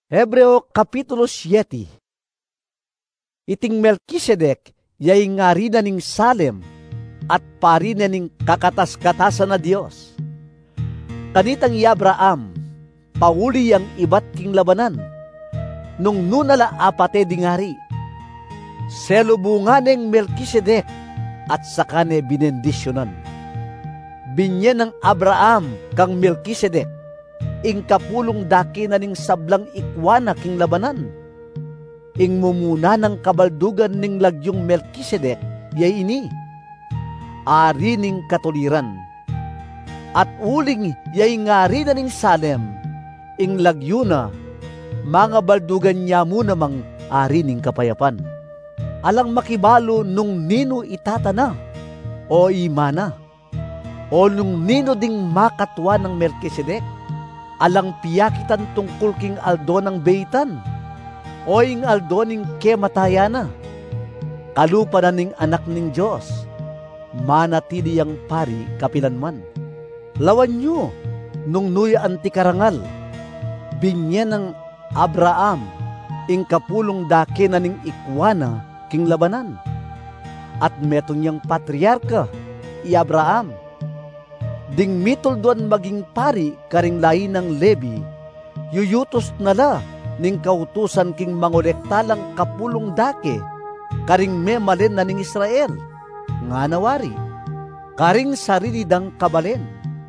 Hebreo Kapitulo 7. Iting Melkisedek, yay ngari na ning Salem, at pari na ning kakatas-katasan na Diyos. Kanitang Abraham, pauli ang ibat king labanan, nung nunala apate dingari. Selubunganeng Melkisedek, at sakane binendisyonan. Binyen ng Abraham kang Melkisedek, ing kapulong daki na ning sablang ikwana king labanan. Ing mumuna ng kabaldugan ning lagyong Melkisedek, yay ini, ari ning katuliran. At uling yay ngari na ning Salem, ing lagyo na, mga baldugan niya mo namang ari ning kapayapan. Alang makibalo nung nino itatana, o imana, o nung nino ding makatwa ng Melkisedek, alang piyakitan tungkol king aldo ng beitan, o ing aldo ning kematayana, kalupa na ning anak ning Diyos, manatili ang pari kapilanman. Lawan nyo, nung nuya antikarangal, binyen ng Abraham, ing kapulong dake na ning ikwana king labanan, at metong niyang patriarka, Abraham, ding mitulduan maging pari karing lain ng Levi, yuyutos nala ning kautusan king mangolektalang kapulong dake, karing memalen na ning Israel, nga nawari, karing sarili dang kabalen,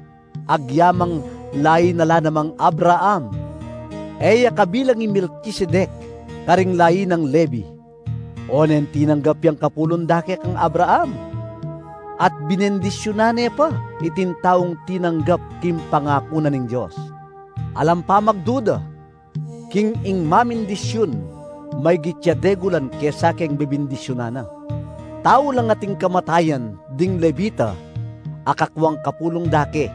agyamang lain nala namang Abraham, eya kabilang ni Melkisedek, karing lain ng Levi, onen tinanggap yang kapulong dake kang Abraham, at binendisyonane pa itintaong tinanggap kim pangako na ning Diyos. Alam pa magduda, king ing mamindisyon, may gityadegulan kesa keng bibindisyonana. Tao lang ating kamatayan, ding Levita, akakwang kapulong dake.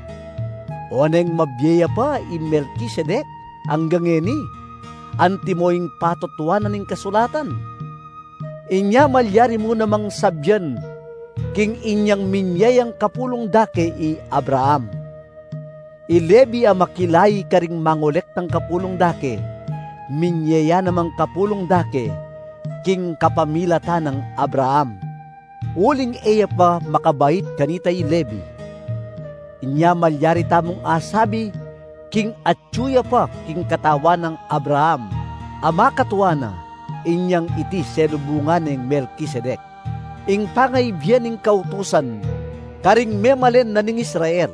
Oneng mabyeya pa i Melkisedek, hanggang eni, antimoing patotuanan ning kasulatan. Inya malyari mo namang sabyan, king inyang minyayang kapulong dake i Abraham. Ilebi a makilay karing mangolek ng kapulong dake, minyaya namang kapulong dake, king kapamilata ng Abraham. Uling eya pa makabait kanita ilebi. Inya malyari tamong asabi, king atsuya pa king katawan ng Abraham, ama katuana, inyang iti selubungan ng Melkisedek. Ing pangaibyan ning kautusan, karing memalen na ning Israel,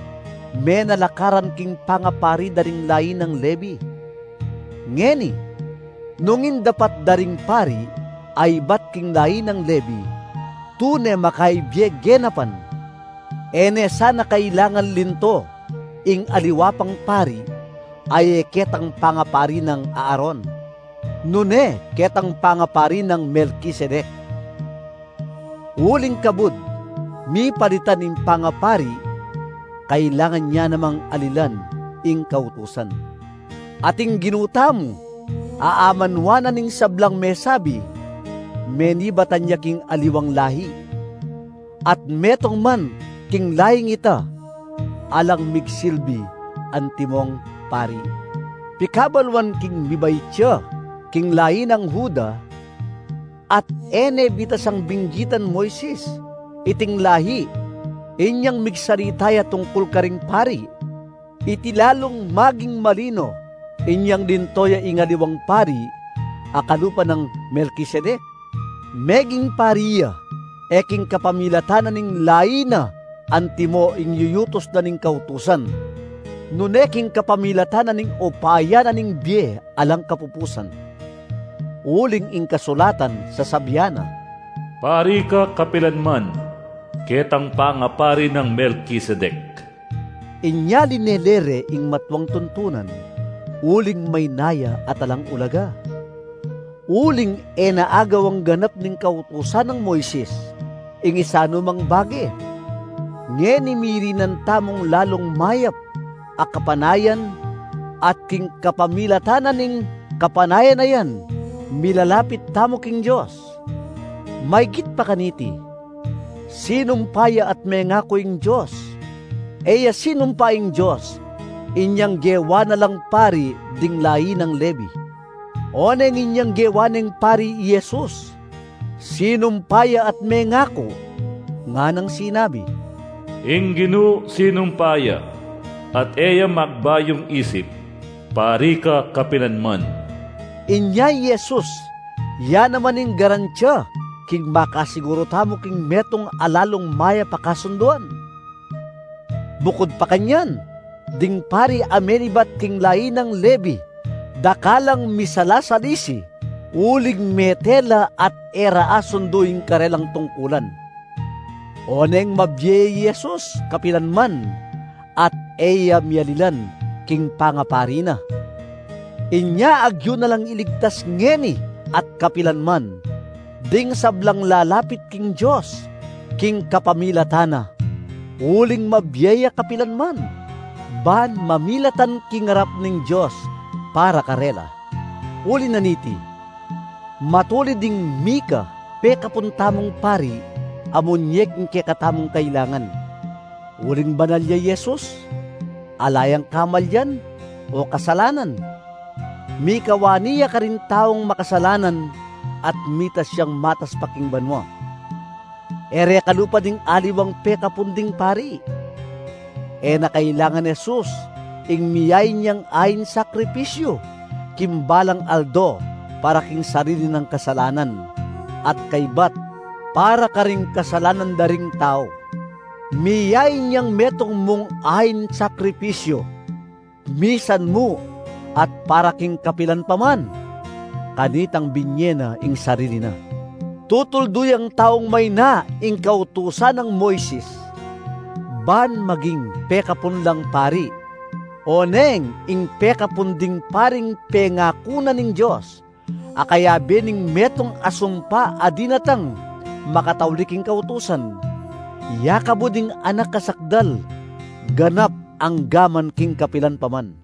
menalakaran king pangapari daring lain ng Levi. Ngeni, nungin dapat daring pari, ay bat king lain ng Levi, tune makaibye genapan, ene sana kailangan linto, ing aliwapang pari, ay ketang pangapari ng Aaron, nune ketang pangapari ng Melkisedek. Uling kabud, mi palitan ing pangapari, kailangan niya namang alilan ing kautusan. Ating ginutamo, aamanwana ning sablang mesabi, menibatan niya king aliwang lahi. At metong man king lahing ita, alang migsilbi antimong pari. Pikabalwan king mibaytya, king lahi ng Huda, at ene bitasang binggitan Moises, iting lahi, inyang migsaritaya tungkol karing pari, itilalong maging malino, inyang dintoya ingaliwang pari, akalupa ng Melkisedek, meging pariya, eking kapamilatanan ning laina, antimo ing yuyutos na ning kautusan, nuneking kapamilatanan ning opaya na ning bie alang kapupusan. Uling ing kasulatan sa sabyana, pari ka kapilanman, ketang pangapari ng Melkisedek. Inya linelere ing matwang tuntunan, uling may naya at alang ulaga. Uling enaagawang ganap ning kautusan ng Moises, ing isano mang bage. Ngeni mirinan tamong lalong mayap, akapanayan, at king kapamilatanan ning kapanayan na yan, milalapit tamo king Diyos. Maygit pa kaniti, sinumpaya at mengako ing Diyos, eya sinumpaing Diyos, Inyang gewa na lang pari ding lahi ng Levi. Oneng inyang gewa ng pari Jesus. Sinumpaya at mengako, nga nang sinabi, Ingginu sinumpaya, at eya magbayong isip, pari ka kapilanman. Inya Jesus, ya naman ing garantya, king makasiguro tamo king metong alalong maya pakasunduan. Bukod pa kanyan, ding pari amenibat king lahi ng Levi, dakalang misala sa lisi, ulig metela at era asunduing karelang tungkulan. Oneng mabye Jesus kapilanman, at eya mialilan king pangaparina. Inya agyo na lang iligtas ngeni at kapilanman, ding sablang lalapit king Diyos, king kapamilatana, uling mabyeya kapilanman, ban mamilatan king harap ning Diyos para karela. Uli na niti, matuli ding mika pekapuntamong pari, amunyek ng kekatamong kailangan. Uling banal ya Jesus, alayang kamal yan o kasalanan. Mikawaniya ka rin taong makasalanan at mitas siyang matas paking banwa. Ere kalupa ding aliwang pekapunding pari. E na kailangan Jesus, ing miyay niyang ayin sakripisyo, kimbalang aldo para king sarili ng kasalanan, at kaybat para ka ring kasalanan daring tao. Miyay niyang metong mong ayin sakripisyo, misan mo at para king kapilan paman, kanitang binyena ing sarili na. Tutulduy ang taong may na ing kautusan ng Moises, ban maging pekapun lang pari, oneng ing pekapunding paring pengakunan ng Diyos, akaya bening metong asumpa adinatang makatauliking kautusan, yakabuding anak kasakdal, ganap ang gaman king kapilan paman.